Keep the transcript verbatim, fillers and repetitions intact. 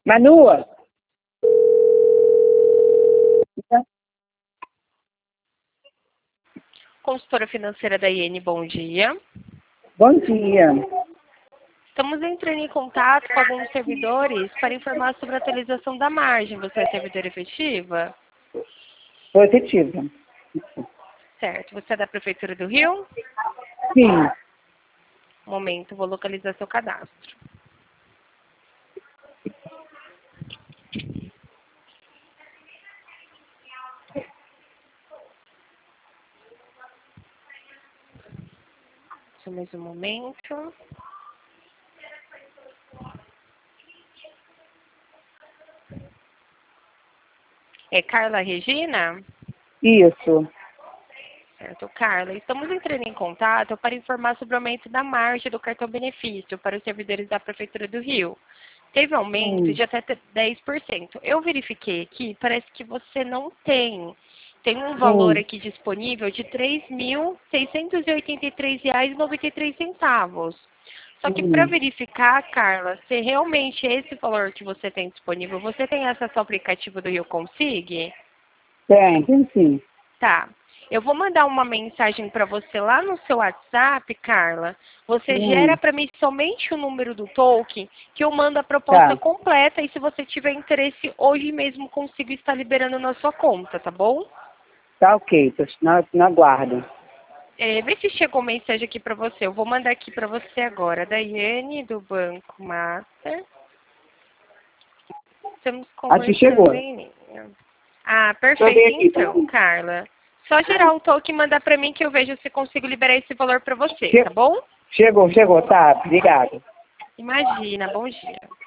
Manu? Consultora financeira da I N, bom dia. Bom dia. Estamos entrando em contato com alguns servidores para informar sobre a atualização da margem. Você é servidora efetiva? Positiva. Certo. Você é da Prefeitura do Rio? Sim. Um momento, vou localizar seu cadastro. Só mais um momento. É Carla Regina? Isso. Certo, Carla. Estamos entrando em contato para informar sobre o aumento da margem do cartão benefício para os servidores da Prefeitura do Rio. Teve aumento Hum. de até dez por cento. Eu verifiquei aqui, parece que você não tem. Tem um valor Hum. aqui disponível de três mil seiscentos e oitenta e três reais e noventa e três centavos. Só que para Hum. verificar, Carla, se realmente é esse valor que você tem disponível, você tem acesso ao aplicativo do Rio Consig? Tem, tem sim. Tá. Eu vou mandar uma mensagem para você lá no seu WhatsApp, Carla. Você Hum. gera para mim somente o número do token, que eu mando a proposta Tá. completa e se você tiver interesse, hoje mesmo consigo estar liberando na sua conta, tá bom? Tá ok, tô na, na guarda. É, vê se chegou mensagem aqui para você. Eu vou mandar aqui para você agora. Daiane, do Banco Master. Estamos Aqui conversando chegou. em linha. Ah, Deixa eu ver perfeito aqui. então, Carla. Só gerar o token e mandar para mim que eu vejo se consigo liberar esse valor para você, Che- tá bom? Chegou, chegou, tá. Obrigado. Imagina, bom dia.